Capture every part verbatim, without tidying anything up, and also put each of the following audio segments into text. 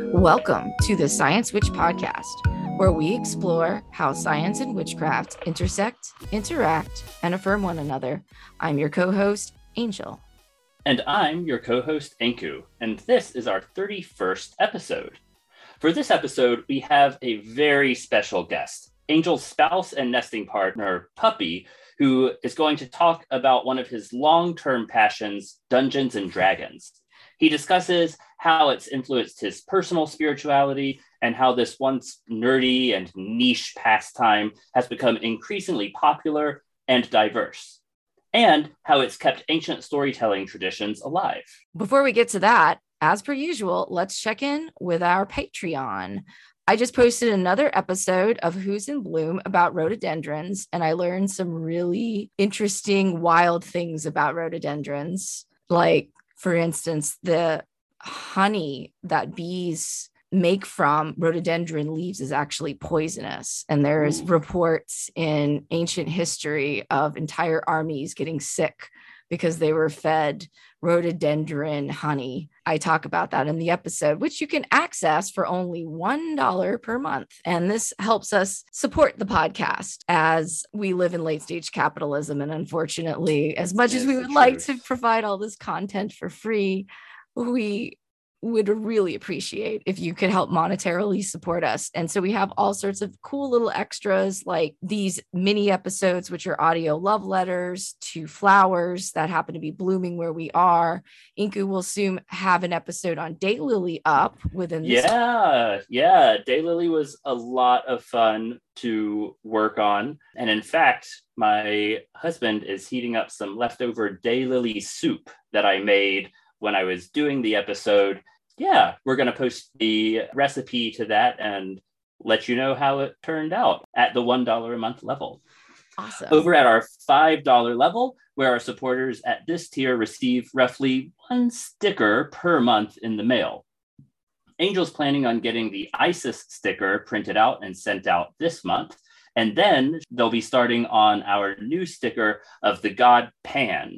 Welcome to the Science Witch Podcast, where we explore how science and witchcraft intersect, interact, and affirm one another. I'm your co-host, Angel. And I'm your co-host, Enku, and this is our thirty-first episode. For this episode, we have a very special guest, Angel's spouse and nesting partner, Puppy, who is going to talk about one of his long-term passions, Dungeons and Dragons. He discusses how it's influenced his personal spirituality and how this once nerdy and niche pastime has become increasingly popular and diverse, and how it's kept ancient storytelling traditions alive. Before we get to that, as per usual, let's check in with our Patreon. I just posted another episode of Who's in Bloom about rhododendrons, and I learned some really interesting, wild things about rhododendrons. Like, for instance, the honey that bees make from rhododendron leaves is actually poisonous. And there's Ooh. reports in ancient history of entire armies getting sick because they were fed rhododendron honey. I talk about that in the episode, which you can access for only one dollar per month. And this helps us support the podcast as we live in late stage capitalism. And unfortunately, as much yes, as we would like to provide all this content for free, we would really appreciate if you could help monetarily support us. And so we have all sorts of cool little extras like these mini episodes, which are audio love letters to flowers that happen to be blooming where we are. Enku will soon have an episode on Daylily up within this. Yeah, yeah. Daylily was a lot of fun to work on. And in fact, my husband is heating up some leftover Daylily soup that I made when I was doing the episode. Yeah, we're going to post the recipe to that and let you know how it turned out at the one dollar a month level. Awesome. Over at our five dollar level, where our supporters at this tier receive roughly one sticker per month in the mail. Angel's planning on getting the ISIS sticker printed out and sent out this month. And then they'll be starting on our new sticker of the god Pan.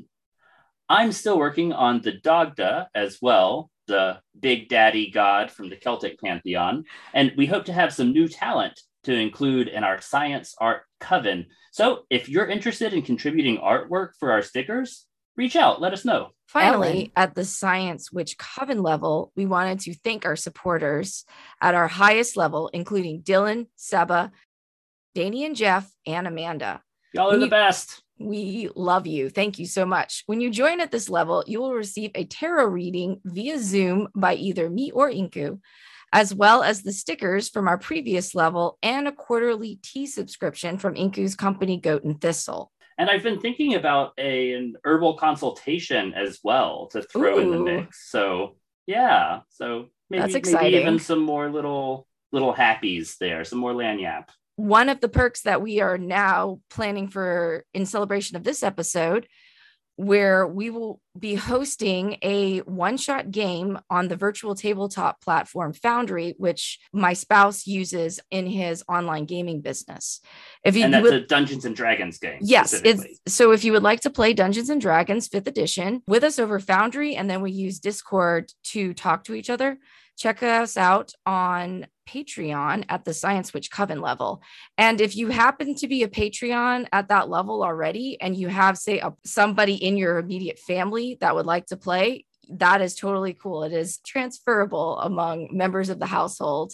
I'm still working on the Dagda as well, the big daddy god from the Celtic pantheon, and we hope to have some new talent to include in our science art coven. So if you're interested in contributing artwork for our stickers, reach out, let us know. Finally, Ellen. At the Science Witch Coven level, we wanted to thank our supporters at our highest level, including Dylan, Seba, Danny and Jeff, and Amanda. Y'all are when the you- best. We love you. Thank you so much. When you join at this level, you will receive a tarot reading via Zoom by either me or Enku, as well as the stickers from our previous level and a quarterly tea subscription from Enku's company, Goat and Thistle. And I've been thinking about a, an herbal consultation as well to throw Ooh. in the mix. So yeah, so maybe, That's exciting. maybe even some more little little happies there, some more lanyap. One of the perks that we are now planning for in celebration of this episode, where we will be hosting a one-shot game on the virtual tabletop platform Foundry, which my spouse uses in his online gaming business. If you and that's would, a Dungeons and Dragons game. Yes. It's, so if you would like to play Dungeons and Dragons fifth edition with us over Foundry, and then we use Discord to talk to each other, check us out on Patreon at the Science Witch Coven level. And if you happen to be a Patreon at that level already, and you have, say, a, somebody in your immediate family that would like to play, that is totally cool. It is transferable among members of the household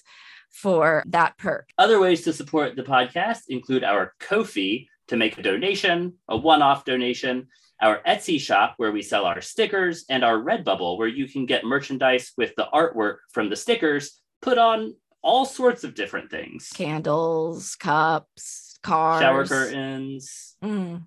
for that perk. Other ways to support the podcast include our Ko-fi to make a donation, a one-off donation, our Etsy shop where we sell our stickers, and our Redbubble where you can get merchandise with the artwork from the stickers put on all sorts of different things. Candles, cups, cars. Shower curtains. Mm.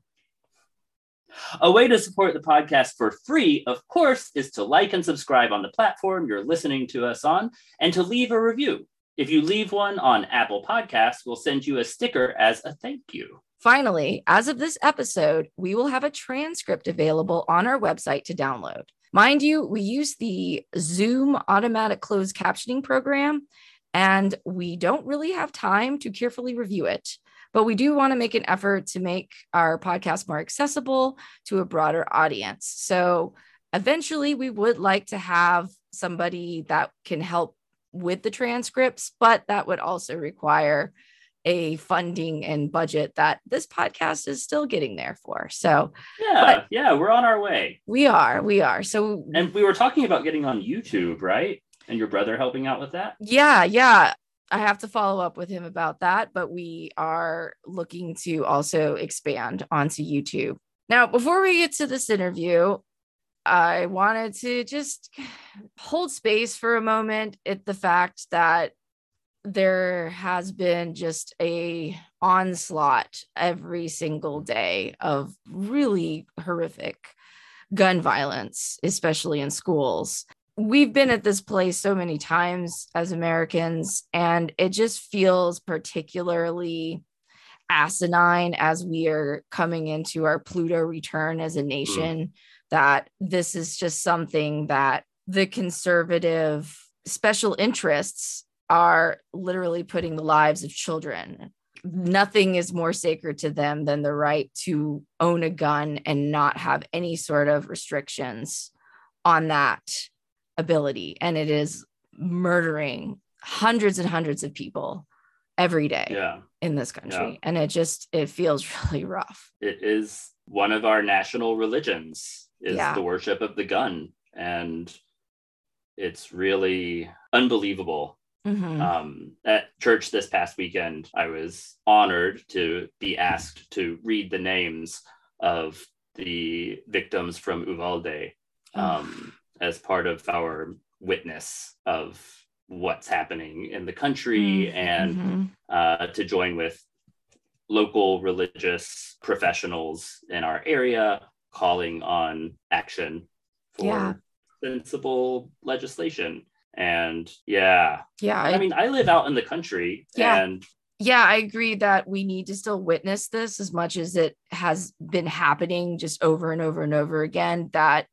A way to support the podcast for free, of course, is to like and subscribe on the platform you're listening to us on, and to leave a review. If you leave one on Apple Podcasts, we'll send you a sticker as a thank you. Finally, as of this episode, we will have a transcript available on our website to download. Mind you, we use the Zoom automatic closed captioning program, and we don't really have time to carefully review it. But we do want to make an effort to make our podcast more accessible to a broader audience. So eventually we would like to have somebody that can help with the transcripts, but that would also require a funding and budget that this podcast is still getting there for. So yeah, yeah, we're on our way. We are, we are. So, and we were talking about getting on YouTube, right? And your brother helping out with that? Yeah, yeah. I have to follow up with him about that, but we are looking to also expand onto YouTube. Now, before we get to this interview, I wanted to just hold space for a moment at the fact that there has been just a onslaught every single day of really horrific gun violence, especially in schools. We've been at this place so many times as Americans, and it just feels particularly asinine as we are coming into our Pluto return as a nation, mm. that this is just something that the conservative special interests are literally putting the lives of children. Nothing is more sacred to them than the right to own a gun and not have any sort of restrictions on that ability. And it is murdering hundreds and hundreds of people every day yeah. in this country. Yeah. And it just, it feels really rough. It is one of our national religions is yeah. the worship of the gun. And it's really unbelievable. Mm-hmm. Um, at church this past weekend, I was honored to be asked to read the names of the victims from Uvalde um, as part of our witness of what's happening in the country, mm-hmm. and uh, to join with local religious professionals in our area calling on action for yeah. sensible legislation. And yeah, yeah, I, I mean, I live out in the country, yeah. and yeah, I agree that we need to still witness this as much as it has been happening just over and over and over again, that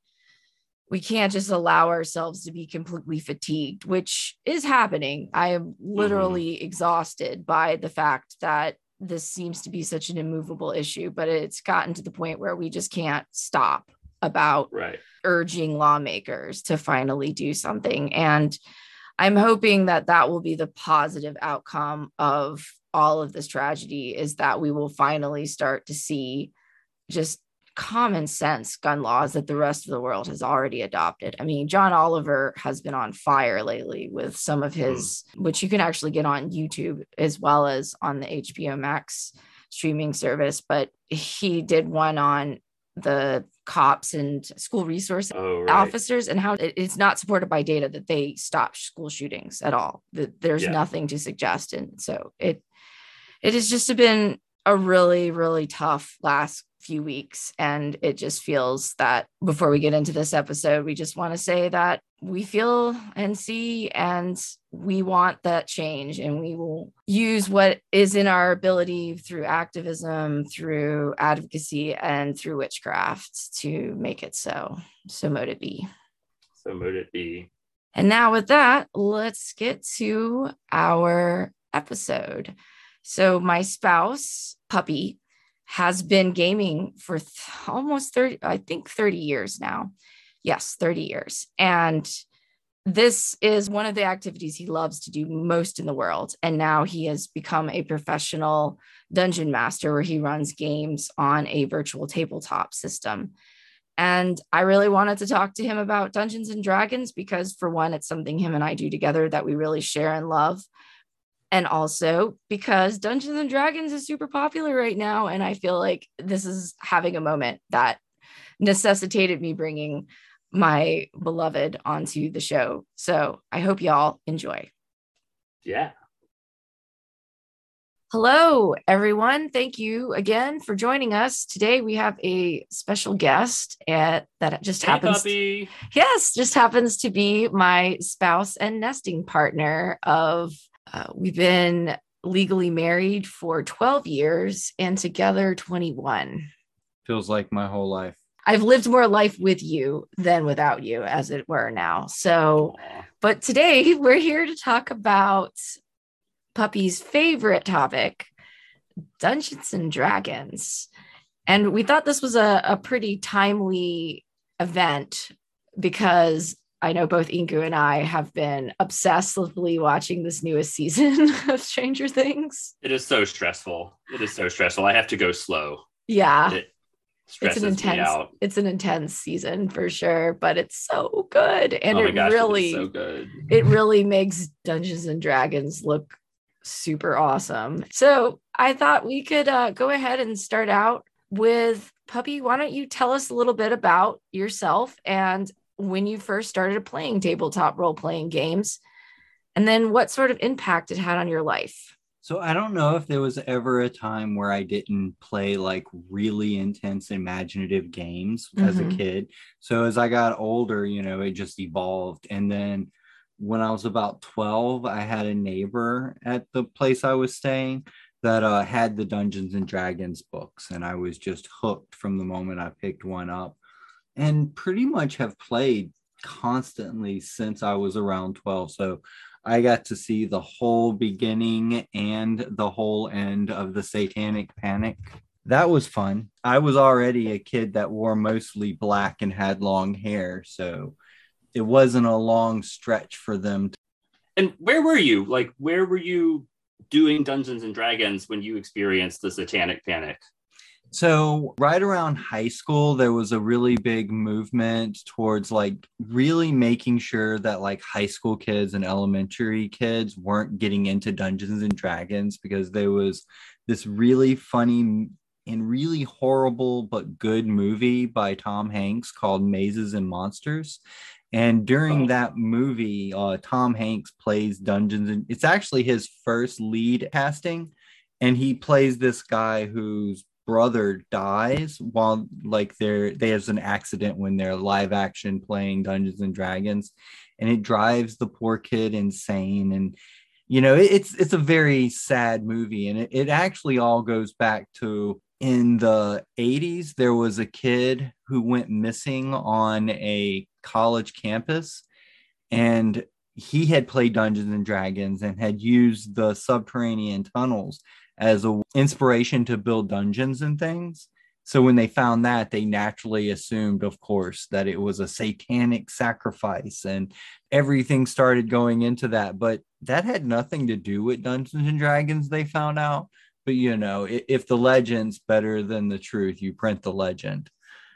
we can't just allow ourselves to be completely fatigued, which is happening. I am literally mm-hmm. exhausted by the fact that this seems to be such an immovable issue, but it's gotten to the point where we just can't stop about right. urging lawmakers to finally do something. And I'm hoping that that will be the positive outcome of all of this tragedy, is that we will finally start to see just common sense gun laws that the rest of the world has already adopted. I mean, John Oliver has been on fire lately with some of his, mm. which you can actually get on YouTube as well as on the H B O Max streaming service, but he did one on the cops and school resource oh, right. officers and how it's not supported by data that they stop school shootings at all. That there's yeah. nothing to suggest. And so it, it has just been a really, really tough last few weeks. And it just feels that before we get into this episode, we just want to say that we feel and see, and we want that change, and we will use what is in our ability through activism, through advocacy, and through witchcraft to make it so. So mote it be. So mote it be. And now with that, let's get to our episode. So my spouse, Puppy, has been gaming for th- almost thirty, I think thirty years now. Yes, thirty years. And this is one of the activities he loves to do most in the world. And now he has become a professional dungeon master where he runs games on a virtual tabletop system. And I really wanted to talk to him about Dungeons and Dragons because, for one, it's something him and I do together that we really share and love. And also because Dungeons and Dragons is super popular right now. And I feel like this is having a moment that necessitated me bringing my beloved onto the show. So I hope y'all enjoy. Yeah. Hello, everyone. Thank you again for joining us. Today we have a special guest at, that just hey, happens. Puppy. Yes, just happens to be my spouse and nesting partner of Uh, we've been legally married for twelve years and together twenty-one. Feels like my whole life. I've lived more life with you than without you, as it were now. So, but today we're here to talk about Puppy's favorite topic, Dungeons and Dragons. And we thought this was a, a pretty timely event because I know both Inku and I have been obsessively watching this newest season of Stranger Things. It is so stressful. It is so stressful. I have to go slow. Yeah. It it's stresses an intense, me out. It's an intense season for sure, but it's so good. And oh my it gosh, really, it is so good. It really makes Dungeons and Dragons look super awesome. So I thought we could uh, go ahead and start out with Puppy. Why don't you tell us a little bit about yourself and when you first started playing tabletop role-playing games, and then what sort of impact it had on your life? So I don't know if there was ever a time where I didn't play like really intense imaginative games mm-hmm. as a kid. So as I got older, you know, it just evolved. And then when I was about twelve, I had a neighbor at the place I was staying that uh, had the Dungeons and Dragons books. And I was just hooked from the moment I picked one up, and pretty much have played constantly since I was around twelve. So I got to see the whole beginning and the whole end of the Satanic Panic. That was fun. I was already a kid that wore mostly black and had long hair, so it wasn't a long stretch for them. To- and where were you? Like, where were you doing Dungeons and Dragons when you experienced the Satanic Panic? So right around high school, there was a really big movement towards like really making sure that like high school kids and elementary kids weren't getting into Dungeons and Dragons, because there was this really funny and really horrible but good movie by Tom Hanks called Mazes and Monsters. And during oh. that movie, uh, Tom Hanks plays Dungeons, and it's actually his first lead casting. And he plays this guy who's brother dies while like they're there's an accident when they're live action playing Dungeons and Dragons, and it drives the poor kid insane. And you know, it, it's it's a very sad movie, and it, it actually all goes back to in the eighties. There was a kid who went missing on a college campus, and he had played Dungeons and Dragons and had used the subterranean tunnels as an inspiration to build dungeons and things. So when they found that, they naturally assumed, of course, that it was a satanic sacrifice, and everything started going into that. But that had nothing to do with Dungeons and Dragons, they found out. But, you know, if the legend's better than the truth, you print the legend.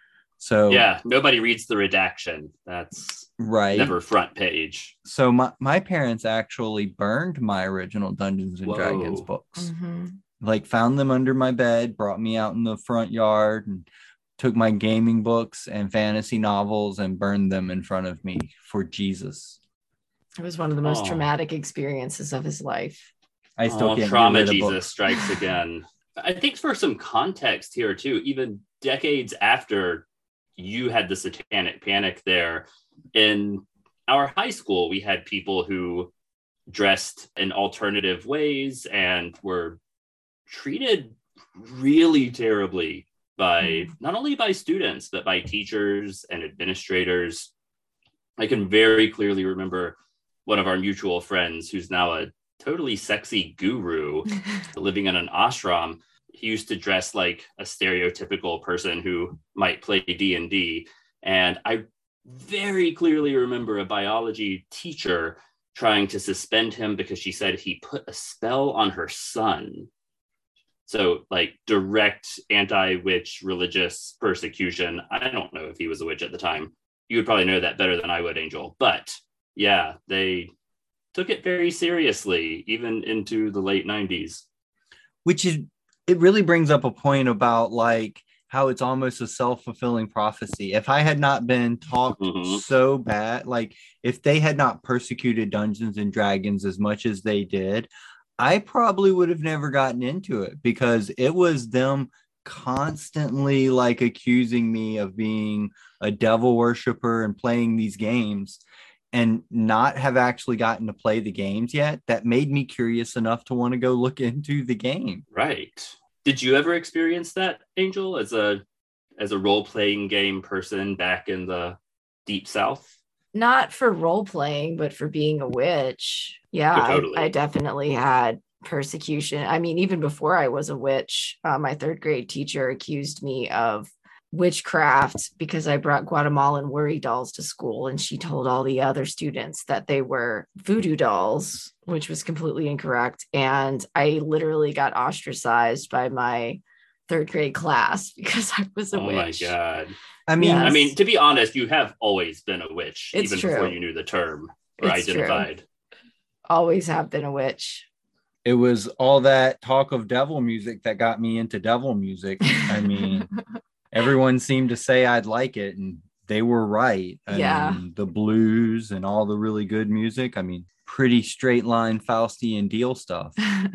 So yeah, nobody reads the redaction. That's right. Never front page. So my, my parents actually burned my original Dungeons and Whoa. Dragons books. Mm-hmm. Like found them under my bed, brought me out in the front yard, and took my gaming books and fantasy novels and burned them in front of me for Jesus. It was one of the most oh. traumatic experiences of his life. I still oh, can't trauma get rid of Jesus books. Strikes again. I think for some context here too, even decades after you had the Satanic Panic there, in our high school, we had people who dressed in alternative ways and were treated really terribly by mm. not only by students, but by teachers and administrators. I can very clearly remember one of our mutual friends who's now a totally sexy guru living in an ashram. He used to dress like a stereotypical person who might play D and D. And I very clearly remember a biology teacher trying to suspend him because she said he put a spell on her son. So like direct anti-witch religious persecution. I don't know if he was a witch at the time. You would probably know that better than I would, Angel. But yeah, they took it very seriously, even into the late nineties. Which is, it really brings up a point about like how it's almost a self-fulfilling prophecy. If I had not been talked mm-hmm. so bad, like if they had not persecuted Dungeons and Dragons as much as they did, I probably would have never gotten into it, because it was them constantly like accusing me of being a devil worshiper and playing these games and not have actually gotten to play the games yet. That made me curious enough to want to go look into the game. Right. Did you ever experience that, Angel, as a as a role-playing game person back in the Deep South? Not for role-playing, but for being a witch. Yeah, oh, totally. I, I definitely had persecution. I mean, even before I was a witch, uh, my third grade teacher accused me of witchcraft because I brought Guatemalan worry dolls to school, and she told all the other students that they were voodoo dolls, which was completely incorrect. And I literally got ostracized by my third grade class because I was a oh witch. my God. I mean, Yes. I mean, to be honest, you have always been a witch, It's even true. before you knew the term or It's true. identified. Always have been a witch. it was all that talk of devil music that got me into devil music. I mean, everyone seemed to say I'd like it, and they were right. I Yeah. mean, the blues and all the really good music. I mean, pretty straight line Faustian deal stuff.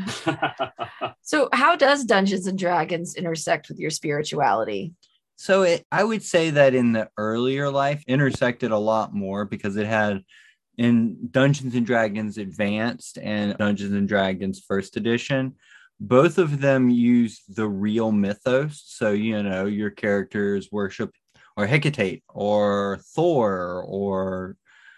So how does Dungeons and Dragons intersect with your spirituality? So it, I would say that in the earlier life intersected a lot more because it had in Dungeons and Dragons Advanced and Dungeons and Dragons First Edition, both of them use the real mythos. So, you know, your characters worship or Hecate or Thor or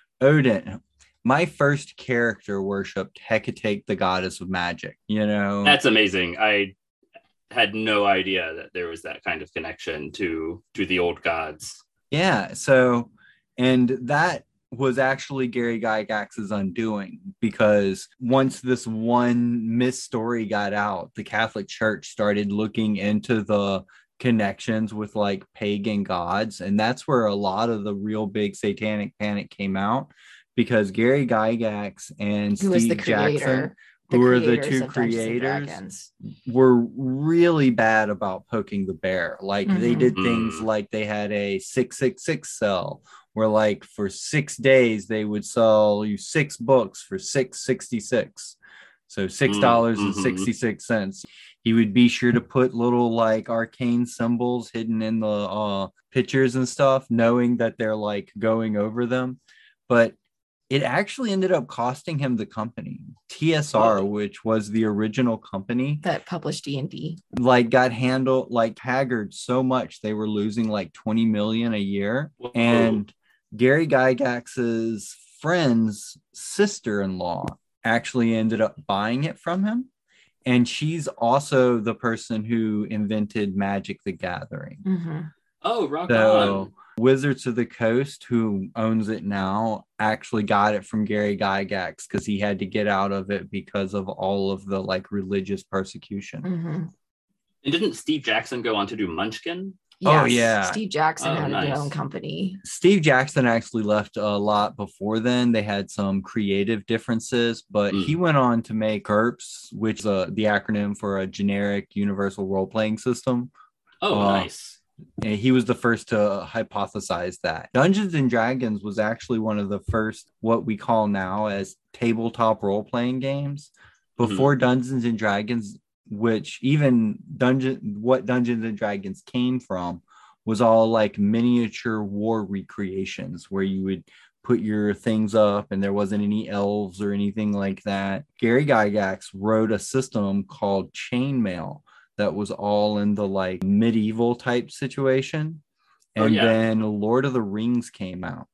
Odin. My first character worshipped Hecate, the goddess of magic, you know. That's amazing. I had no idea that there was that kind of connection to to the old gods. Yeah. So, and that was actually Gary Gygax's undoing, because once this one myth story got out, the Catholic Church started looking into the connections with like pagan gods, and that's where a lot of the real big satanic panic came out, because Gary Gygax and Who was the Steve Jackson, creator? who were the creators two of Dungeons and creators, Dragons. were really bad about poking the bear. Like they Mhm. did things Mm. like they had a six six six sell, where like for six days they would sell you six books for six sixty-six. So six dollars and sixty-six cents. He would be sure to put little like arcane symbols hidden in the uh pictures and stuff, knowing that they're like going over them. But it actually ended up costing him the company. T S R, Oh. which was the original company, That published D and D. like got handled like haggard so much they were losing like twenty million a year. Whoa. And Gary Gygax's friend's sister-in-law actually ended up buying it from him, and she's also the person who invented Magic the Gathering. Mm-hmm. Oh, rock So on. Wizards of the Coast, who owns it now, actually got it from Gary Gygax because he had to get out of it because of all of the like religious persecution. Mm-hmm. And didn't Steve Jackson go on to do Munchkin? Oh, yeah. Steve Jackson Oh, had nice. his own company. Steve Jackson actually left a lot before then. They had some creative differences, but Mm. he went on to make GURPS, which is uh, the acronym for a generic universal role-playing system. Oh, Uh, nice. And he was the first to hypothesize that. Dungeons and Dragons was actually one of the first, what we call now as tabletop role-playing games. Before Dungeons and Dragons, which even Dungeon, what Dungeons and Dragons came from, was all like miniature war recreations where you would put your things up and there wasn't any elves or anything like that. Gary Gygax wrote a system called Chainmail that was all in the like medieval type situation. And Oh, yeah. then Lord of the Rings came out.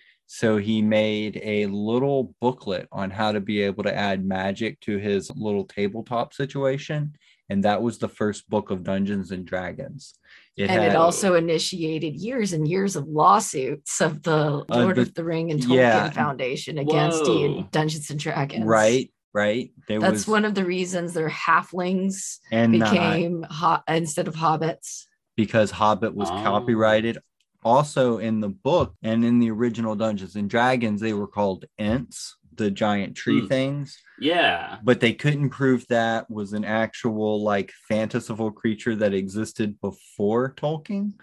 So he made a little booklet on how to be able to add magic to his little tabletop situation. And that was the first book of Dungeons and Dragons. It and had, it also initiated years and years of lawsuits of the Lord the- of the Ring and Tolkien yeah. Foundation against D- Whoa. Dungeons and Dragons. right, right. There That's was one of the reasons their halflings and not, became ho- instead of hobbits. because Hobbit was Oh. copyrighted. Also in the book and in the original Dungeons and Dragons, they were called Ents, the giant tree Hmm. things. Yeah. But they couldn't prove that was an actual like fantastical creature that existed before Tolkien.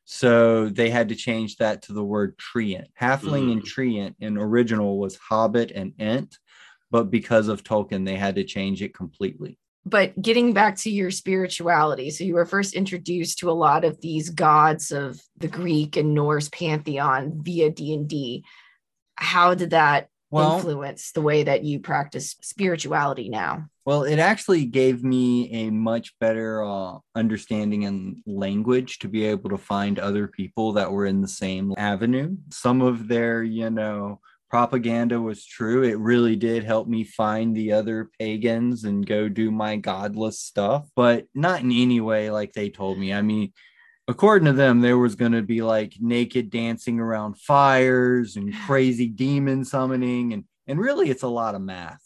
So they had to change that to the word treant. Halfling and Mm. treant in original was Hobbit and Ent, but because of Tolkien, they had to change it completely. But getting back to your spirituality, so you were first introduced to a lot of these gods of the Greek and Norse pantheon via D and D. How did that Well, influence the way that you practice spirituality now? Well, it actually gave me a much better uh, understanding and language to be able to find other people that were in the same avenue. Some of their, you know, propaganda was true. It really did help me find the other pagans and go do my godless stuff, but not in any way like they told me. I mean, according to them, there was going to be like naked dancing around fires and crazy demon summoning. And, and really, it's a lot of math.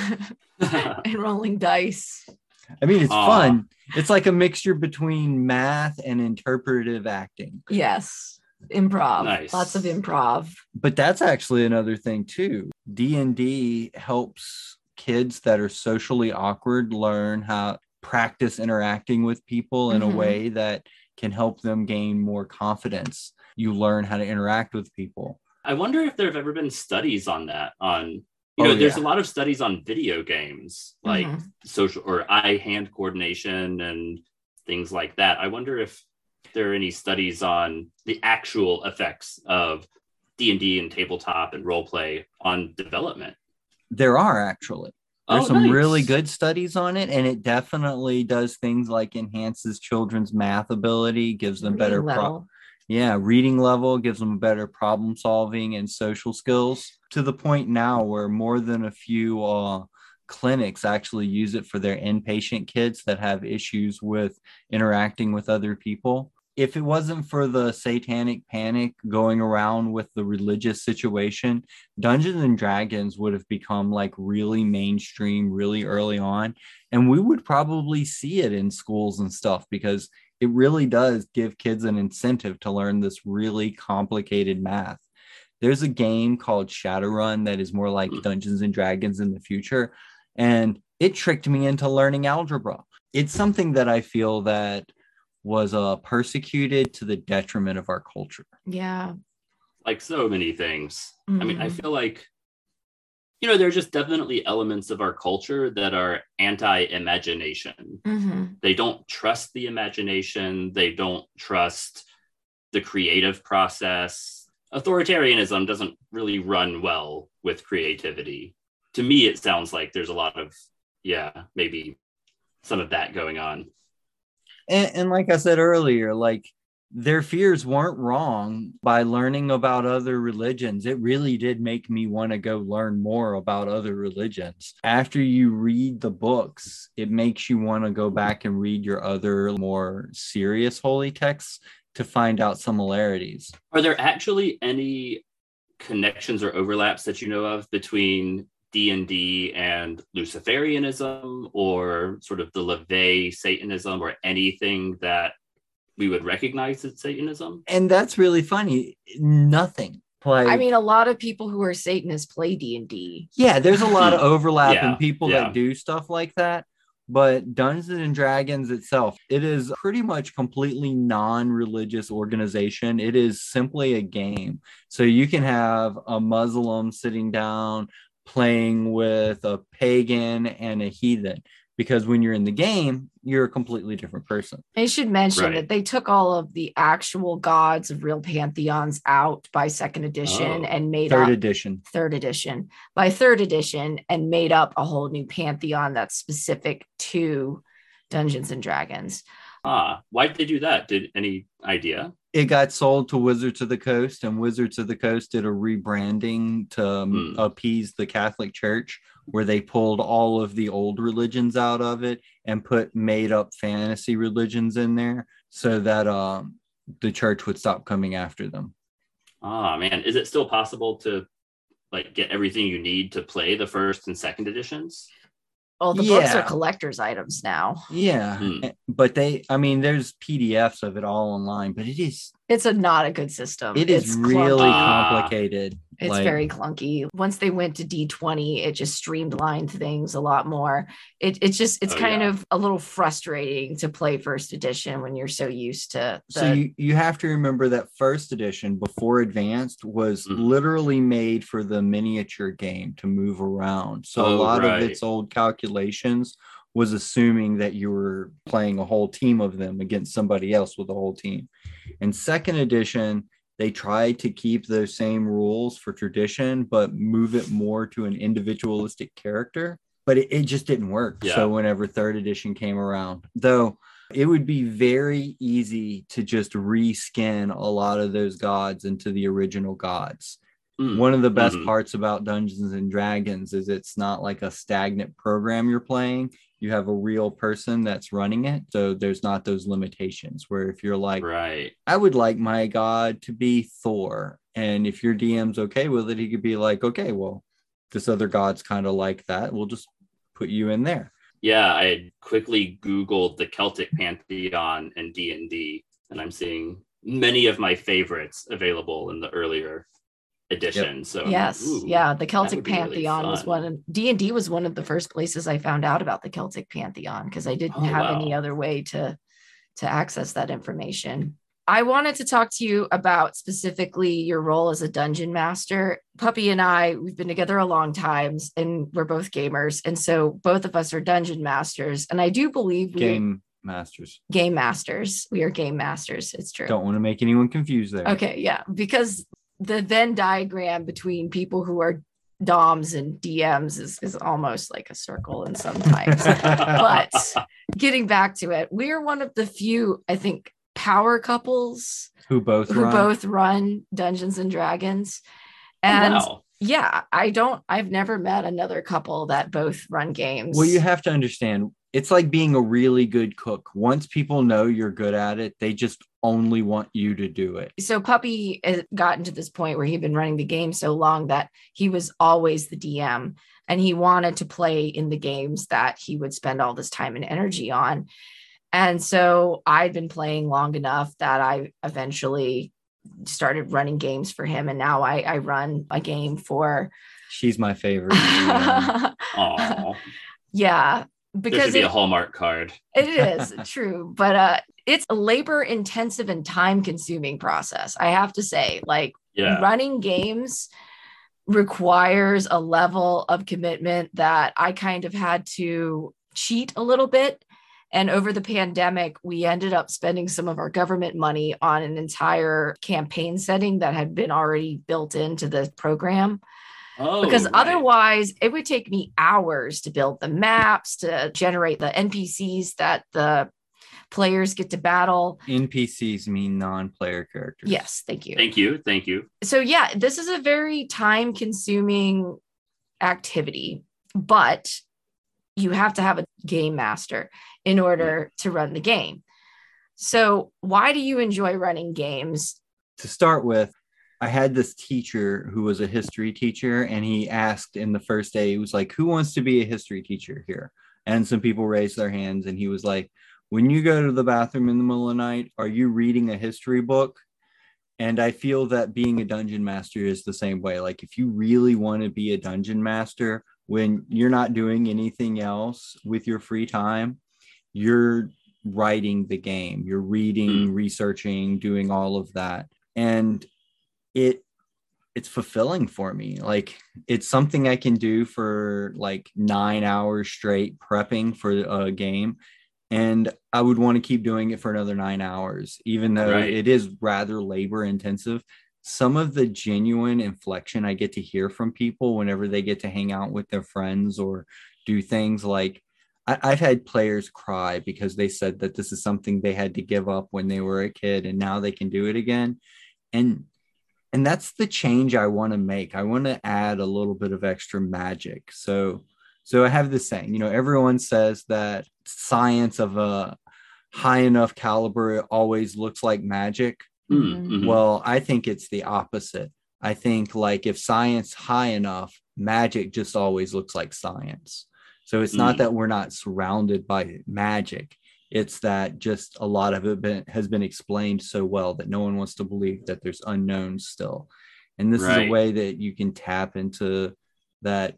And rolling dice. I mean, it's Aw. fun. It's like a mixture between math and interpretive acting. Yes. Improv. Nice. Lots of improv. But that's actually another thing too. D and D helps kids that are socially awkward learn how practice interacting with people in Mhm. a way that can help them gain more confidence. You learn how to interact with people. I wonder if there have ever been studies on that. On you Oh, know, there's yeah. a lot of studies on video games, like Mhm. social or eye-hand coordination and things like that. I wonder if there are any studies on the actual effects of D and D and tabletop and role play on development. There are actually. There's Oh, some nice. really good studies on it, and it definitely does things like enhances children's math ability, gives them better Reading pro- level. yeah, reading level, gives them better problem solving and social skills, to the point now where more than a few uh, clinics actually use it for their inpatient kids that have issues with interacting with other people. If it wasn't for the satanic panic going around with the religious situation, Dungeons and Dragons would have become like really mainstream really early on. And we would probably see it in schools and stuff because it really does give kids an incentive to learn this really complicated math. There's a game called Shadowrun that is more like Dungeons and Dragons in the future. And it tricked me into learning algebra. It's something that I feel that was uh, persecuted to the detriment of our culture. Yeah. Like so many things. I mean, I Mhm. feel like, you know, there are just definitely elements of our culture that are anti-imagination. Mhm. They don't trust the imagination. They don't trust the creative process. Authoritarianism doesn't really run well with creativity. To me, it sounds like there's a lot of, yeah, maybe some of that going on. And, and like I said earlier, like their fears weren't wrong. By learning about other religions, it really did make me want to go learn more about other religions. After you read the books, it makes you want to go back and read your other more serious holy texts to find out similarities. Are there actually any connections or overlaps that you know of between D and D and Luciferianism or sort of the LaVey Satanism or anything that we would recognize as Satanism? And that's really funny. Nothing. Like, I mean, a lot of people who are Satanists play D and D. yeah, there's a lot of overlap Yeah, in people yeah. that do stuff like that. But Dungeons and Dragons itself, it is pretty much completely non-religious organization. It is simply a game. So you can have a Muslim sitting down playing with a pagan and a heathen, because when you're in the game, you're a completely different person. I should mention Right. that they took all of the actual gods of real pantheons out by second edition Oh. and made Third up edition. third edition by third edition and made up a whole new pantheon that's specific to Dungeons and Dragons. Ah, why did they do that? Did any idea? It got sold to Wizards of the Coast, and Wizards of the Coast did a rebranding to um, Hmm. appease the Catholic Church, where they pulled all of the old religions out of it and put made up fantasy religions in there so that um, the church would stop coming after them. Ah, man, is it still possible to like get everything you need to play the first and second editions? Well, the books Yeah. are collector's items now. Yeah, Hmm. but they, I mean, there's P D Fs of it all online, but it is, It's a not a good system. it is It's really clunky. Ah. complicated. It's Like, very clunky. Once they went to D twenty, it just streamlined things a lot more. It, it's just, it's Oh, kind yeah. of a little frustrating to play first edition when you're so used to the, So you, you have to remember that first edition before advanced was Mhm. literally made for the miniature game to move around. So a Oh, lot right. of its old calculations was assuming that you were playing a whole team of them against somebody else with a whole team. In second edition, they tried to keep those same rules for tradition, but move it more to an individualistic character. But it, it just didn't work. Yeah. So whenever third edition came around, though, it would be very easy to just reskin a lot of those gods into the original gods. Mm. One of the best Mhm. parts about Dungeons and Dragons is it's not like a stagnant program you're playing. you have a real person that's running it. So there's not those limitations where if you're like, right, I would like my god to be Thor. And if your D M's okay with it, he could be like, okay, well, this other god's kind of like that. We'll just put you in there. Yeah, I quickly Googled the Celtic Pantheon and D and D, and I'm seeing many of my favorites available in the earlier edition. Yep. So yes, ooh, yeah, the Celtic Pantheon really was one of D and D was one of the first places I found out about the Celtic Pantheon because I didn't oh, have wow. any other way to to access that information. I wanted to talk to you about specifically your role as a dungeon master. Puppy and I, we've been together a long time and we're both gamers. And so both of us are dungeon masters. And I do believe we game masters. Game masters. We are game masters. It's true. Don't want to make anyone confused there. Okay. Yeah. Because the Venn diagram between people who are D O Ms and D Ms is, is almost like a circle in sometimes. But getting back to it, we are one of the few, I think, power couples who both who run. both run Dungeons and Dragons. And oh, wow. yeah, I don't, I've never met another couple that both run games. Well, you have to understand, it's like being a really good cook. Once people know you're good at it, they just only want you to do it. So Puppy has gotten to this point where he'd been running the game so long that he was always the D M and he wanted to play in the games that he would spend all this time and energy on. And so I'd been playing long enough that I eventually started running games for him. And now I, I run a game for. She's my favorite. Aww. Yeah. Because there should be it, a Hallmark card. It is true. But uh, it's a labor intensive and time consuming process. I have to say, like yeah. running games requires a level of commitment that I kind of had to cheat a little bit. And over the pandemic, we ended up spending some of our government money on an entire campaign setting that had been already built into the program. Oh, because right. otherwise, it would take me hours to build the maps, to generate the N P Cs that the players get to battle. N P Cs mean non-player characters. Yes, thank you. Thank you. Thank you. So yeah, this is a very time-consuming activity, but you have to have a game master in order to run the game. So why do you enjoy running games? To start with, I had this teacher who was a history teacher, and he asked in the first day, he was like, who wants to be a history teacher here? And some people raised their hands, and he was like, when you go to the bathroom in the middle of the night, are you reading a history book? And I feel that being a dungeon master is the same way. Like if you really want to be a dungeon master, when you're not doing anything else with your free time, you're writing the game, you're reading, mm. researching, doing all of that. And it it's fulfilling for me. Like it's something I can do for like nine hours straight prepping for a game. And I would want to keep doing it for another nine hours, even though right. it is rather labor intensive. Some of the genuine inflection I get to hear from people whenever they get to hang out with their friends or do things like, I, I've had players cry because they said that this is something they had to give up when they were a kid and now they can do it again. And and that's the change I want to make. I want to add a little bit of extra magic. So so I have this saying, you know, everyone says that science of a high enough caliber always looks like magic. Mm-hmm. Well, I think it's the opposite. I think like if science high enough, magic just always looks like science. So it's mm. not that we're not surrounded by magic. It's that just a lot of it been, has been explained so well that no one wants to believe that there's unknowns still. And this right. is a way that you can tap into that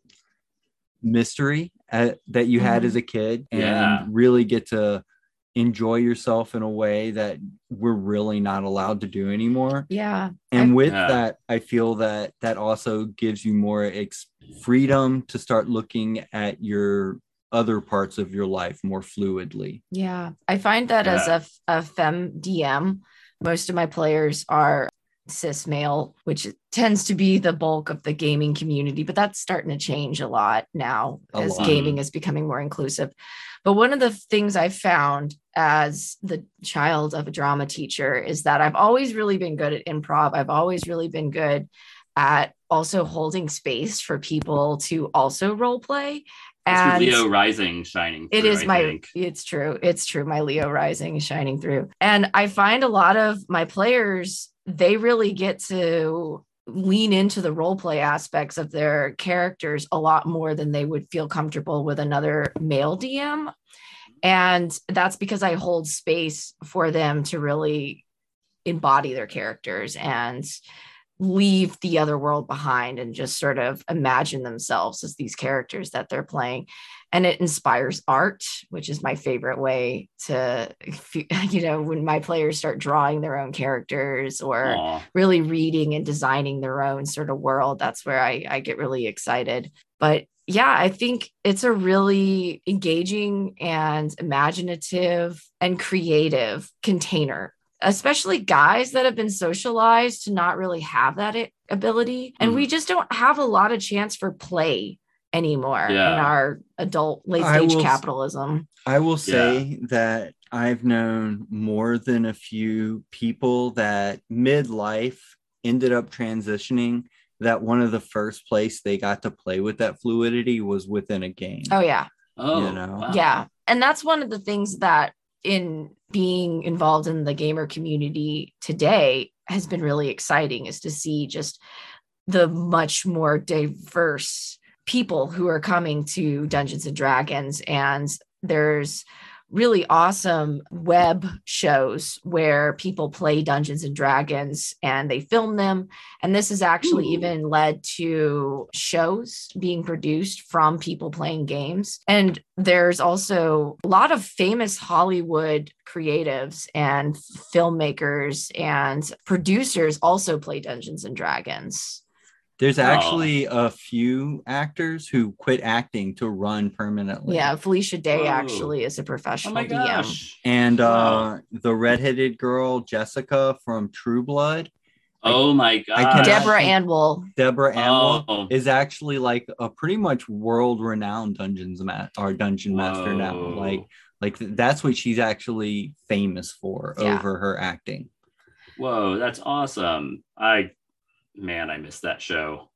mystery at, that you mm. had as a kid and yeah. really get to enjoy yourself in a way that we're really not allowed to do anymore. Yeah. And I, with yeah. that, I feel that that also gives you more ex- freedom to start looking at your other parts of your life more fluidly. Yeah. I find that yeah. as a, a femme D M, most of my players are cis male, which tends to be the bulk of the gaming community, but that's starting to change a lot now a as lot. Gaming is becoming more inclusive. But one of the things I found as the child of a drama teacher is that I've always really been good at improv. I've always really been good at also holding space for people to also role play. It's your And Leo rising shining through, it is I my, think. it's true. It's true. My Leo rising is shining through. And I find a lot of my players, they really get to lean into the role play aspects of their characters a lot more than they would feel comfortable with another male D M. And that's because I hold space for them to really embody their characters and leave the other world behind and just sort of imagine themselves as these characters that they're playing. And it inspires art, which is my favorite way to, you know, when my players start drawing their own characters or Aww. really reading and designing their own sort of world, that's where I, I get really excited. But yeah, I think it's a really engaging and imaginative and creative container, especially guys that have been socialized to not really have that ability. And mm-hmm. we just don't have a lot of chance for play anymore yeah. in our adult late stage I will, capitalism. I will say yeah. that I've known more than a few people that midlife ended up transitioning, that one of the first place they got to play with that fluidity was within a game. Oh yeah. Oh, you know? Wow. Yeah. And that's one of the things that in being involved in the gamer community today has been really exciting, is to see just the much more diverse people who are coming to Dungeons and Dragons. And there's really awesome web shows where people play Dungeons and Dragons and they film them. And this has actually Ooh. even led to shows being produced from people playing games. And there's also a lot of famous Hollywood creatives and filmmakers and producers also play Dungeons and Dragons. There's actually oh. a few actors who quit acting to run permanently. Yeah, Felicia Day Whoa. actually is a professional oh my D M. Gosh. And uh, wow. the redheaded girl, Jessica from True Blood. Oh my God. Deborah Ann Wool. Deborah Ann Wool oh. is actually like a pretty much world-renowned Dungeons ma- or Dungeon Whoa. Master now. Like, like that's what she's actually famous for yeah. over her acting. Whoa, that's awesome. I Man, I missed that show.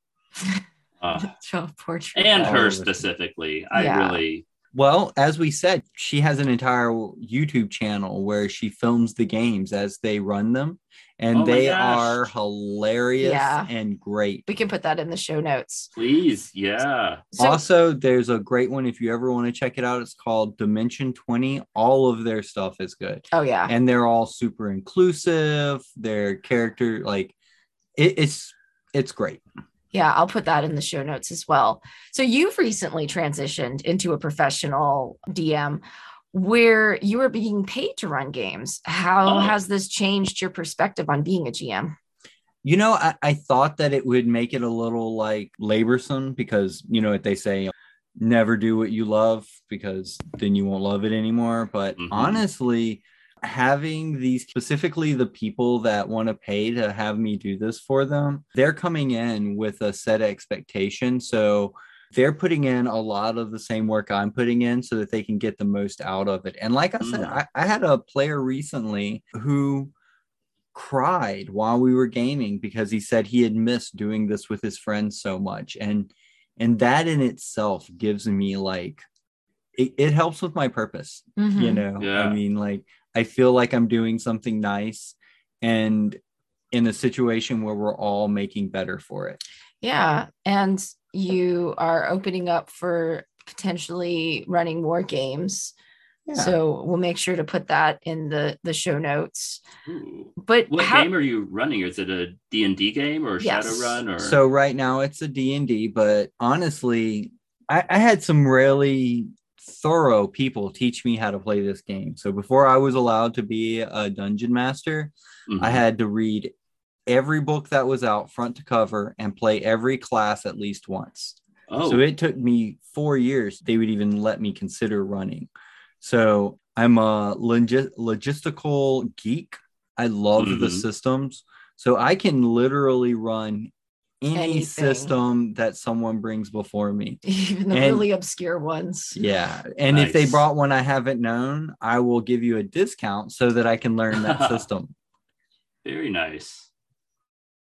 Uh, portrait and her specifically. I yeah. really. Well, as we said, she has an entire YouTube channel where she films the games as they run them. And oh they are hilarious yeah. and great. We can put that in the show notes. Please. Yeah. So, also, there's a great one. If you ever want to check it out, it's called Dimension twenty. All of their stuff is good. Oh, yeah. And they're all super inclusive. Their character, like, It, it's it's great. Yeah, I'll put that in the show notes as well. So you've recently transitioned into a professional D M where you are being paid to run games. How oh. has this changed your perspective on being a G M? You know, I, I thought that it would make it a little like laborsome because, you know what they say, never do what you love because then you won't love it anymore. But mm-hmm. honestly, having these, specifically the people that want to pay to have me do this for them, they're coming in with a set expectation. So they're putting in a lot of the same work I'm putting in so that they can get the most out of it. And like I said, mm. I, I had a player recently who cried while we were gaming because he said he had missed doing this with his friends so much. And, and that in itself gives me like, it, it helps with my purpose, mm-hmm. you know, yeah. I mean, like, I feel like I'm doing something nice and in a situation where we're all making better for it. Yeah. And you are opening up for potentially running more games. Yeah. So we'll make sure to put that in the, the show notes. Ooh. But what how- game are you running? Is it a D and D game or yes. Shadowrun? Or So right now it's a D and D, but honestly, I, I had some really thorough people teach me how to play this game. So before I was allowed to be a dungeon master, mm-hmm. I had to read every book that was out front to cover and play every class at least once. Oh. So it took me four years. They would even let me consider running. So I'm a log- logistical geek. I love mm-hmm. the systems. So I can literally run any Anything. system that someone brings before me, even the and, really obscure ones. Yeah. And nice. If they brought one I haven't known, I will give you a discount so that I can learn that system. Very nice.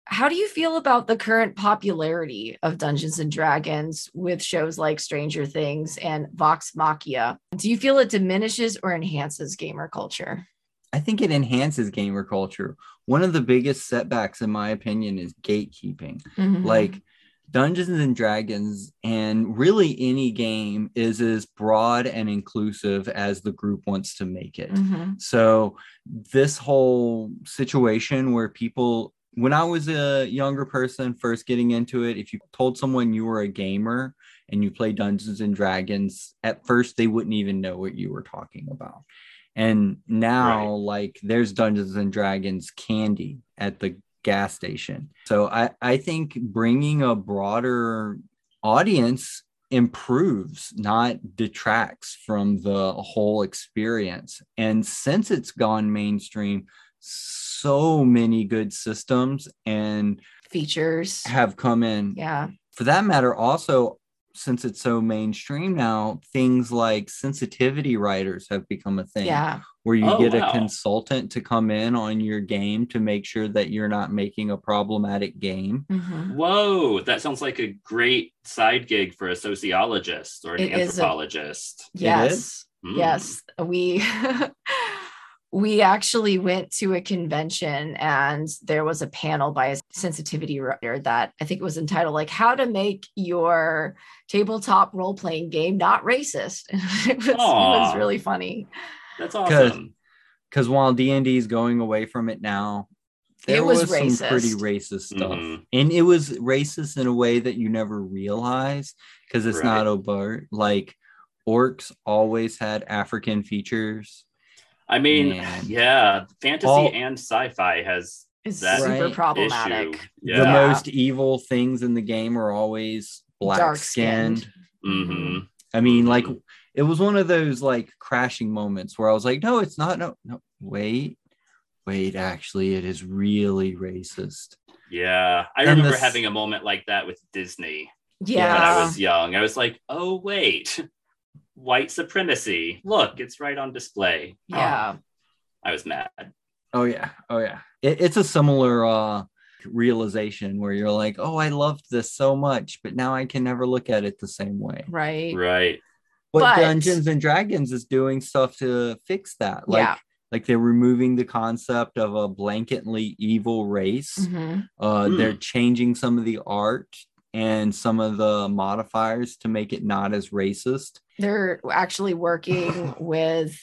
How do you feel about the current popularity of Dungeons and Dragons with shows like Stranger Things and Vox Machina? Do you feel it diminishes or enhances gamer culture? I think it enhances gamer culture. One of the biggest setbacks, in my opinion, is gatekeeping. Mm-hmm. Like Dungeons and Dragons, and really any game, is as broad and inclusive as the group wants to make it. Mm-hmm. So this whole situation where people, when I was a younger person first getting into it, if you told someone you were a gamer and you play Dungeons and Dragons, at first they wouldn't even know what you were talking about. And now, Right. like, there's Dungeons and Dragons candy at the gas station. So I, I think bringing a broader audience improves, not detracts from the whole experience. And since it's gone mainstream, so many good systems and Features have come in. Yeah. For that matter, also, since it's so mainstream now, things like sensitivity writers have become a thing. Yeah. Where you Oh, get wow. a consultant to come in on your game to make sure that you're not making a problematic game. Mm-hmm. Whoa, that sounds like a great side gig for a sociologist or an It is a- anthropologist. Yes. Mm. Yes. We we actually went to a convention and there was a panel by a sensitivity writer that I think it was entitled like how to make your tabletop role-playing game not racist. it was it was Aw. really funny. That's awesome. Because while D and D is going away from it now, there It was was, some racist. pretty racist stuff. Mhm. And it was racist in a way that you never realize because it's Right. not overt. Like orcs always had African features. I mean, Man. yeah, fantasy All- and sci-fi has It's that super Right. problematic. issue. Yeah. The most evil things in the game are always black Dark-skinned. skinned. hmm I mean, like Mhm. it was one of those like crashing moments where I was like, no, it's not. No, no, wait, wait, actually, it is really racist. Yeah. I And remember this- having a moment like that with Disney Yeah. when I was young. I was like, oh, wait, white supremacy. Look, it's right on display. yeah. Oh, I was mad. Oh yeah, oh yeah. It, it's a similar uh realization where you're like, oh, I loved this so much, but now I can never look at it the same way. Right. Right. But, But- Dungeons and Dragons is doing stuff to fix that. Like, Yeah. like they're removing the concept of a blanketly evil race. Mhm. Uh, Hmm. They're changing some of the art and some of the modifiers to make it not as racist. They're actually working with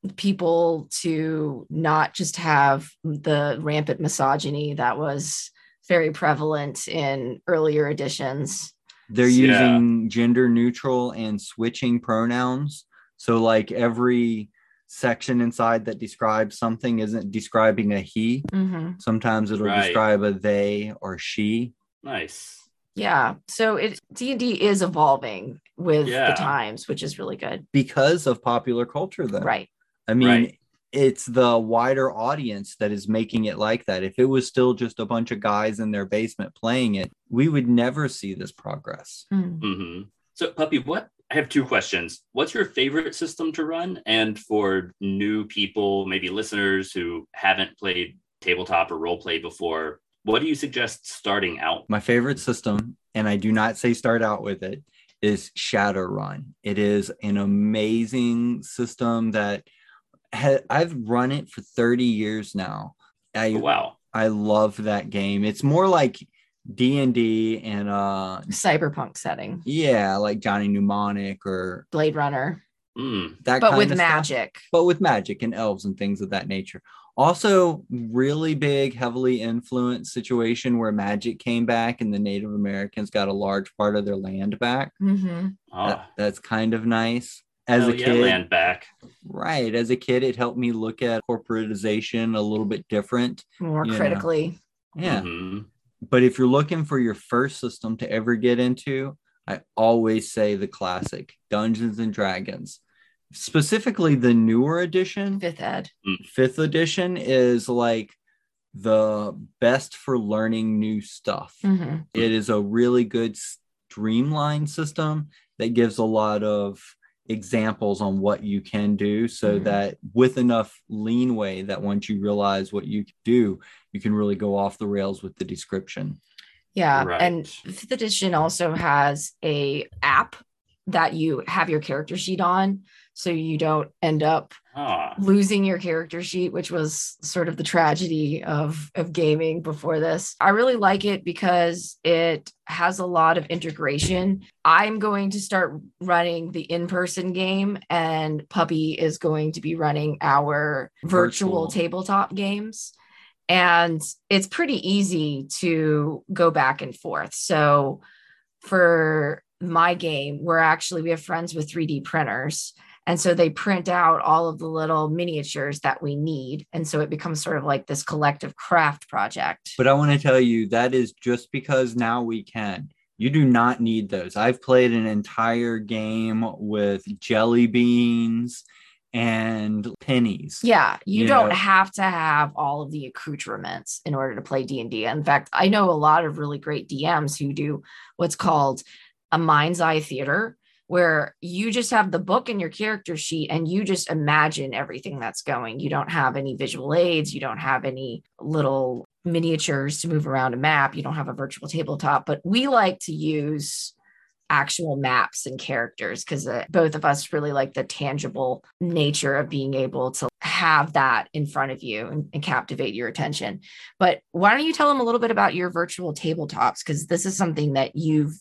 people to not just have the rampant misogyny that was very prevalent in earlier editions. They're Yeah. using gender neutral and switching pronouns. So like every section inside that describes something isn't describing a he. Mm-hmm. Sometimes it'll Right. describe a they or she. Nice. Yeah. So it D and D is evolving with Yeah. the times, which is really good. Because of popular culture, though. Right. I mean, Right. it's the wider audience that is making it like that. If it was still just a bunch of guys in their basement playing it, we would never see this progress. Mm. hmm So, Puppy, what? I have two questions. What's your favorite system to run? And for new people, maybe listeners who haven't played tabletop or role play before, what do you suggest starting out? My favorite system, and I do not say start out with it, is Shadowrun. It is an amazing system that ha- I've run it for thirty years now. I Oh, wow. I love that game. It's more like D and D and uh Cyberpunk setting, yeah, like Johnny Mnemonic or Blade Runner, Mm. that but kind with of stuff. magic. But with magic and elves and things of that nature. Also, really big, heavily influenced situation where magic came back and the Native Americans got a large part of their land back. Mm-hmm. Oh, That- that's kind of nice. As hell a yeah, kid, land back. right? As a kid, it helped me look at corporatization a little bit different. More You know. critically. Yeah. Mhm. But if you're looking for your first system to ever get into, I always say the classic Dungeons and Dragons. Specifically, the newer edition, Fifth ed. fifth edition, is like the best for learning new stuff. Mm-hmm. It is a really good streamlined system that gives a lot of examples on what you can do, so mm-hmm. that with enough leeway that once you realize what you do, you can really go off the rails with the description. Yeah. Right. And fifth edition also has a app that you have your character sheet on, so you don't end up ah. losing your character sheet, which was sort of the tragedy of, of gaming before this. I really like it because it has a lot of integration. I'm going to start running the in-person game, and Puppy is going to be running our virtual, virtual tabletop games. And it's pretty easy to go back and forth. So for my game, we're actually, we have friends with three D printers. And so they print out all of the little miniatures that we need. And so it becomes sort of like this collective craft project. But I want to tell you, that is just because now we can. You do not need those. I've played an entire game with jelly beans and pennies. Yeah, you, you don't know. have to have all of the accoutrements in order to play D and D. In fact, I know a lot of really great D Ms who do what's called a mind's eye theater, where you just have the book and your character sheet and you just imagine everything that's going. You don't have any visual aids. You don't have any little miniatures to move around a map. You don't have a virtual tabletop, but we like to use actual maps and characters because uh, both of us really like the tangible nature of being able to have that in front of you and, and captivate your attention. But why don't you tell them a little bit about your virtual tabletops? Because this is something that you've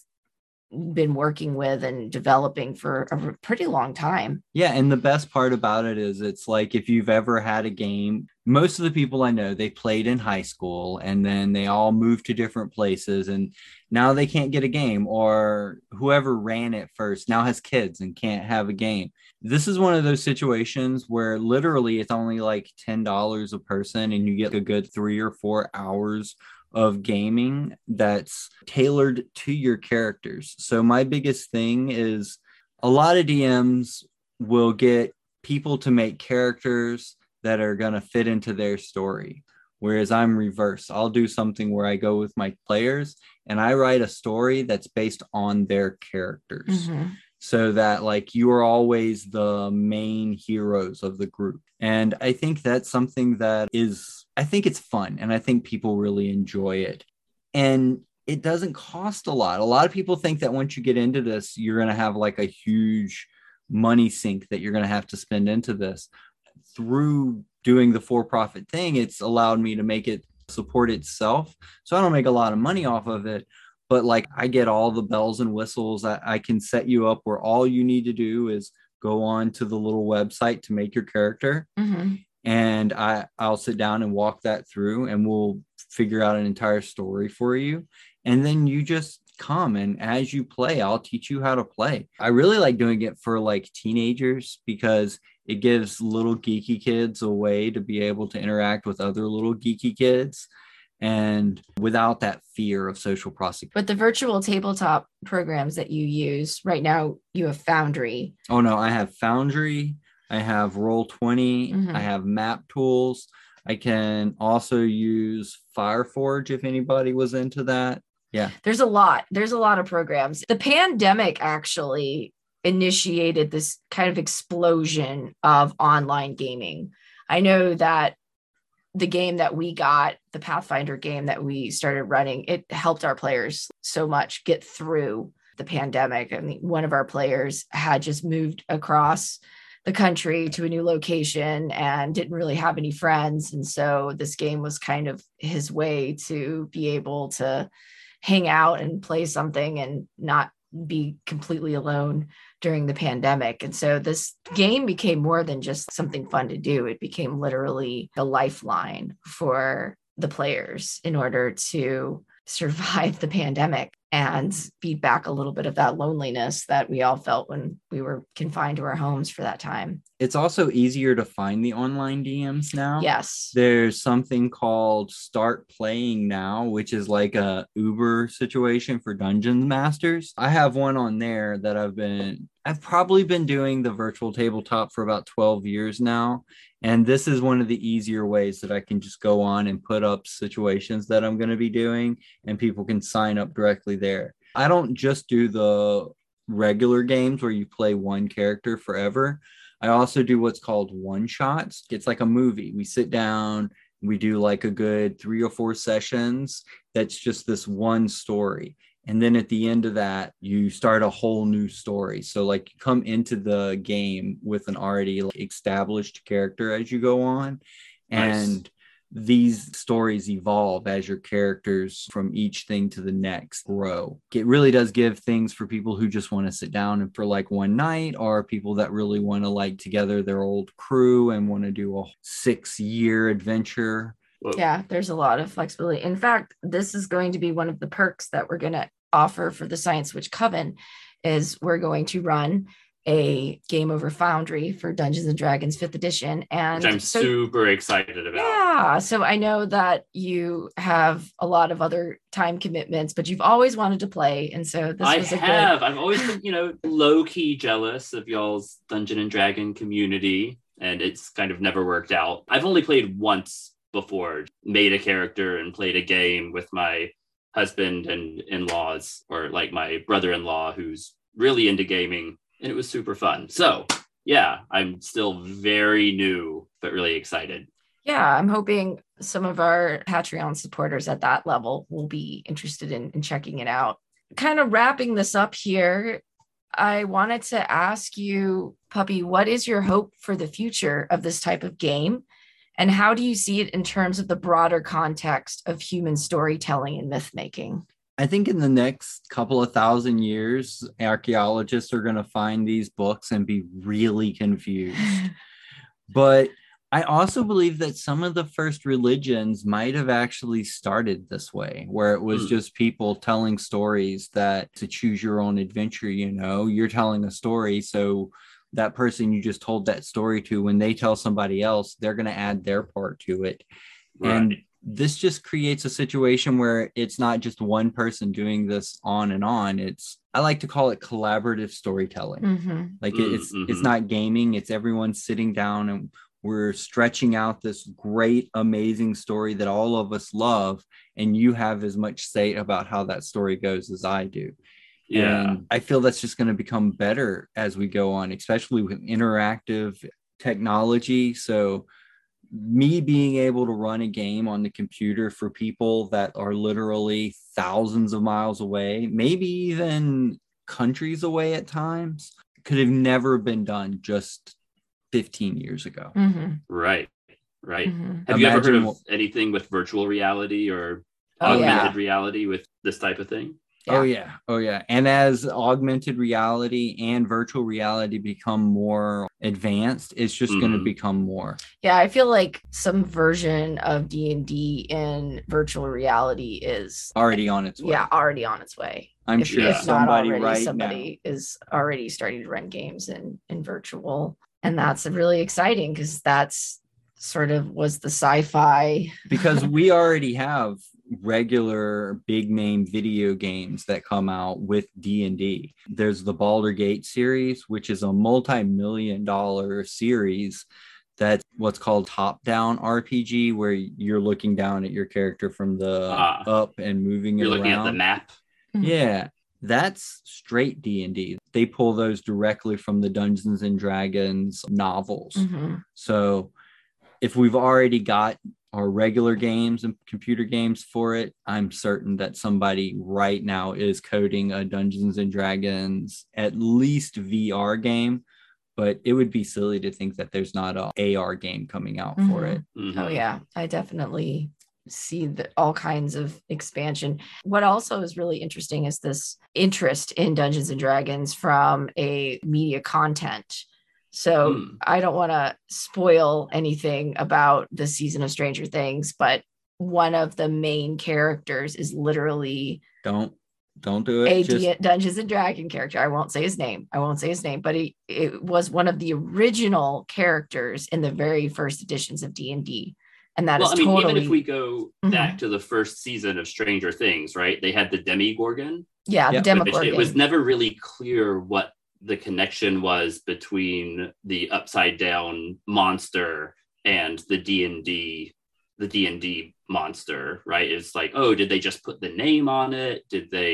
been working with and developing for a pretty long time. Yeah. And the best part about it is it's like, if you've ever had a game, most of the people I know, they played in high school and then they all moved to different places and now they can't get a game, or whoever ran it first now has kids and can't have a game. This is one of those situations where literally it's only like ten dollars a person and you get a good three or four hours of gaming that's tailored to your characters. So my biggest thing is a lot of D Ms will get people to make characters that are going to fit into their story. Whereas I'm reverse. I'll do something where I go with my players and I write a story that's based on their characters. Mm-hmm. So that like you are always the main heroes of the group. And I think that's something that is, I think it's fun and I think people really enjoy it. And it doesn't cost a lot. A lot of people think that once you get into this, you're going to have like a huge money sink that you're going to have to spend into this. Through doing the for-profit thing, it's allowed me to make it support itself. So I don't make a lot of money off of it. But like I get all the bells and whistles. I, I can set you up where all you need to do is go on to the little website to make your character. Mm-hmm. And I, I'll sit down and walk that through and we'll figure out an entire story for you. And then you just come and as you play, I'll teach you how to play. I really like doing it for like teenagers because it gives little geeky kids a way to be able to interact with other little geeky kids. And without that fear of social prosecution. But the virtual tabletop programs that you use right now, you have Foundry. Oh, no, I have Foundry. I have Roll twenty. Mm-hmm. I have Map Tools. I can also use Fireforge if anybody was into that. Yeah. There's a lot. There's a lot of programs. The pandemic actually initiated this kind of explosion of online gaming. I know that the game that we got, the Pathfinder game that we started running, it helped our players so much get through the pandemic. I mean, one of our players had just moved across the country to a new location and didn't really have any friends. And so this game was kind of his way to be able to hang out and play something and not be completely alone during the pandemic. And so this game became more than just something fun to do. It became literally a lifeline for the players in order to survive the pandemic and beat back a little bit of that loneliness that we all felt when we were confined to our homes for that time. It's also easier to find the online D Ms now. Yes. There's something called Start Playing Now, which is like a Uber situation for Dungeon Masters. I have one on there that I've been, I've probably been doing the virtual tabletop for about twelve years now. And this is one of the easier ways that I can just go on and put up situations that I'm going to be doing and people can sign up directly there. I don't just do the regular games where you play one character forever. I also do what's called one shots. It's like a movie. We sit down, we do like a good three or four sessions. That's just this one story. And then at the end of that, you start a whole new story. So like you come into the game with an already like, established character as you go on. And nice. These stories evolve as your characters from each thing to the next grow. It really does give things for people who just want to sit down and for like one night, or people that really want to like together their old crew and want to do a six year adventure. Yeah, there's a lot of flexibility. In fact, this is going to be one of the perks that we're going to offer for the Science Switch Coven is we're going to run a game over Foundry for Dungeons and Dragons fifth edition. And which I'm so, super excited about. Yeah. So I know that you have a lot of other time commitments, but you've always wanted to play. And so this I was a have. good... I've always been, you know, low-key jealous of y'all's Dungeon and Dragon community, and it's kind of never worked out. I've only played once before, made a character and played a game with my husband and in-laws, or like my brother-in-law who's really into gaming. And it was super fun. So yeah, I'm still very new, but really excited. Yeah, I'm hoping some of our Patreon supporters at that level will be interested in, in checking it out. Kind of wrapping this up here, I wanted to ask you, Puppy, what is your hope for the future of this type of game? And how do you see it in terms of the broader context of human storytelling and myth making? I think in the next couple of thousand years, archaeologists are going to find these books and be really confused. But I also believe that some of the first religions might have actually started this way, where it was mm. just people telling stories that to choose your own adventure, you know, you're telling a story. So that person you just told that story to, when they tell somebody else, they're going to add their part to it. Right. And this just creates a situation where it's not just one person doing this on and on. It's, I like to call it collaborative storytelling. Mm-hmm. Like mm-hmm. it's, it's not gaming. It's everyone sitting down and we're stretching out this great, amazing story that all of us love. And you have as much say about how that story goes as I do. Yeah. And I feel that's just going to become better as we go on, especially with interactive technology. So me being able to run a game on the computer for people that are literally thousands of miles away, maybe even countries away at times, could have never been done just fifteen years ago. Mm-hmm. Right, right. Mm-hmm. Have Imagine you ever heard of anything with virtual reality or oh, augmented yeah. reality with this type of thing? Yeah. Oh, yeah. Oh, yeah. And as augmented reality and virtual reality become more advanced, it's just mm-hmm. going to become more. Yeah, I feel like some version of D and D in virtual reality is already on its way. Yeah, already on its way. I'm if, sure if somebody already, right somebody now is already starting to run games in, in virtual. And that's really exciting because that's sort of was the sci-fi. Because we already have regular big name video games that come out with D and D. There's the Baldur's Gate series, which is a multi-million dollar series that's what's called top-down R P G, where you're looking down at your character from the uh, up and moving it you're around. You're looking at the map. Yeah, that's straight D and D. They pull those directly from the Dungeons and Dragons novels. Mm-hmm. So if we've already got our regular games and computer games for it, I'm certain that somebody right now is coding a Dungeons and Dragons at least V R game, but it would be silly to think that there's not a A R game coming out mm-hmm. for it. Mm-hmm. Oh yeah, I definitely see the, all kinds of expansion. What also is really interesting is this interest in Dungeons and Dragons from a media content. So mm. I don't want to spoil anything about the season of Stranger Things, but one of the main characters is literally don't don't do it. A Just... Dungeons and Dragon character. I won't say his name. I won't say his name, but he it was one of the original characters in the very first editions of D and D. And that well, is I mean, totally... even if we go mm-hmm. back to the first season of Stranger Things, right? They had the Demogorgon. Yeah, the yep. Demogorgon. It was never really clear what the connection was between the upside down monster and the D and D, the D and D monster, right? It's like, oh, did they just put the name on it? Did they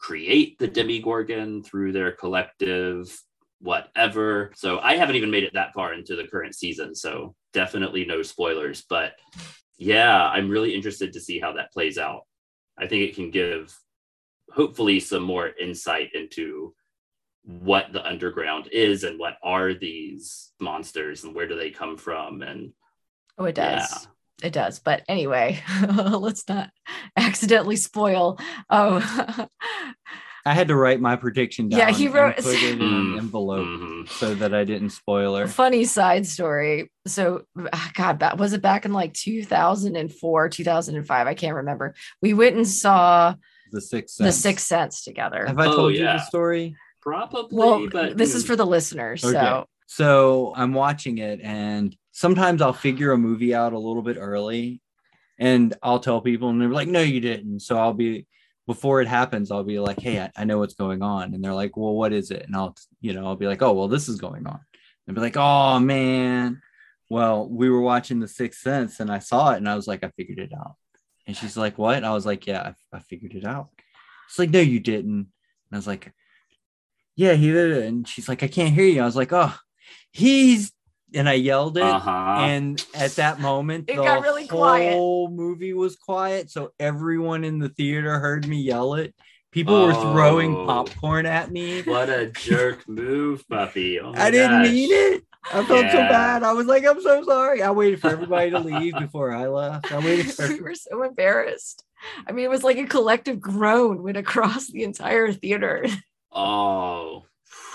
create the Demigorgon through their collective whatever. So I haven't even made it that far into the current season, so definitely no spoilers. But yeah, I'm really interested to see how that plays out. I think it can give hopefully some more insight into what the underground is and what are these monsters and where do they come from. And oh, it does. Yeah. It does. But anyway, let's not accidentally spoil. Oh, I had to write my prediction down. Yeah, he wrote- and put it in Mm. an envelope Mhm. so that I didn't spoil her. funny side story. So, God, that was it back in like two thousand four, two thousand five. I can't remember. We went and saw The Sixth The Sense. Sixth Sense together. Have I Oh, told you yeah. the story? Probably, Well, but this is for the listeners. Okay. So, So I'm watching it, and sometimes I'll figure a movie out a little bit early, and I'll tell people, and they're like, "No, you didn't." So I'll be, before it happens, I'll be like, "Hey, I, I know what's going on," and they're like, "Well, what is it?" And I'll, you know, I'll be like, "Oh, well, this is going on." And be like, "Oh man, well, we were watching The Sixth Sense, and I saw it, and I was like, I figured it out." And she's like, "What?" And I was like, "Yeah, I, I figured it out." It's like, "No, you didn't." And I was like, "Yeah, he did it." And she's like, "I can't hear you." I was like, "Oh, he's," and I yelled it. Uh-huh. And at that moment, It the got really quiet. whole movie was quiet. So everyone in the theater heard me yell it. People were Oh. throwing popcorn at me. What a jerk move, puppy. Oh my I didn't gosh. mean it. I felt so Yeah. bad. I was like, "I'm so sorry." I waited for everybody to leave before I left. I waited for we were so embarrassed. I mean, it was like a collective groan went across the entire theater. Oh.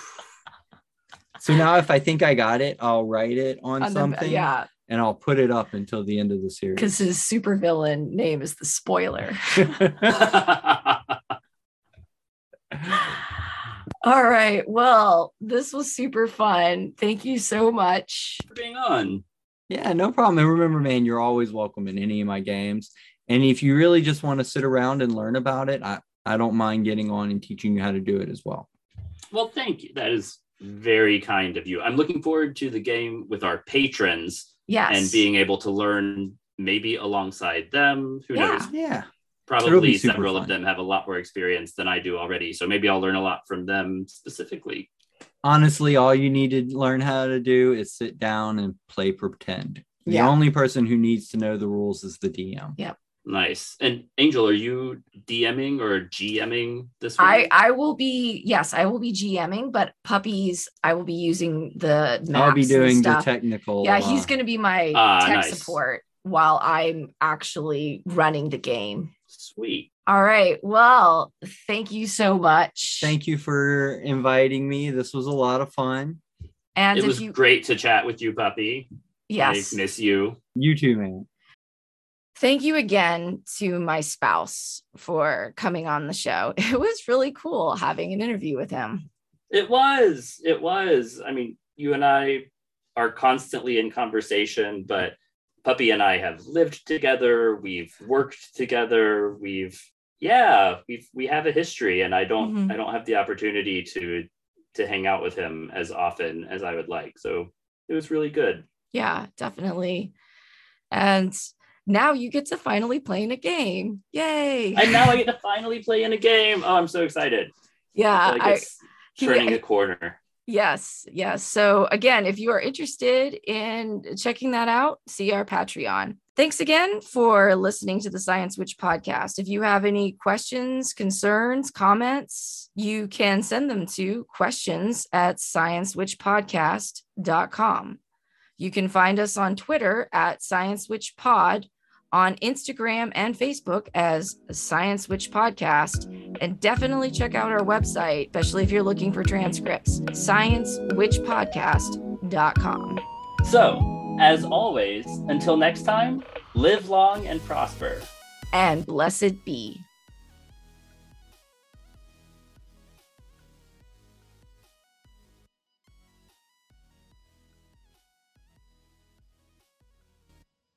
So now if I think I got it, I'll write it on, On the- something yeah, and I'll put it up until the end of the series. because his supervillain name is the Spoiler. All right. Well, this was super fun. Thank you so much. For being on. Yeah, no problem. And remember, man, you're always welcome in any of my games. And if you really just want to sit around and learn about it, I, I don't mind getting on and teaching you how to do it as well. Well, thank you. That is very kind of you. I'm looking forward to the game with our patrons Yes. and being able to learn maybe alongside them. Who Yeah. knows? Yeah. Probably be super several fun. of them have a lot more experience than I do already. So maybe I'll learn a lot from them specifically. Honestly, all you need to learn how to do is sit down and play pretend. The Yeah. only person who needs to know the rules is the D M. Nice. And Angel, are you DMing or GMing this one? I I will be yes, I will be GMing, but puppies, I will be using the maps I'll be and doing the stuff. technical. Yeah, uh, he's going to be my Ah, tech nice. support while I'm actually running the game. Sweet. All right. Well, thank you so much. Thank you for inviting me. This was a lot of fun. And It if was you great to chat with you, puppy. yes, I miss you. You too, man. thank you again to my spouse for coming on the show. It was really cool having an interview with him. It was. It was. I mean, you and I are constantly in conversation, but Puppy and I have lived together. We've worked together. We've, yeah, we've, we have a history, and I don't, Mhm. I don't have the opportunity to, to hang out with him as often as I would like. So it was really good. Yeah, definitely. And now you get to finally play in a game. Yay. And now I get to finally play in a game. Oh, I'm so excited. yeah. I feel like I, it's turning he- a corner. Yes, yes. So again, if you are interested in checking that out, see our Patreon. Thanks again for listening to the Science Witch podcast. If you have any questions, concerns, comments, you can send them to questions at science witch podcast dot com. You can find us on Twitter at Science Witch Pod, on Instagram and Facebook as Science Witch Podcast, and definitely check out our website, especially if you're looking for transcripts, science witch podcast dot com. So, as always, until next time, live long and prosper. And blessed be.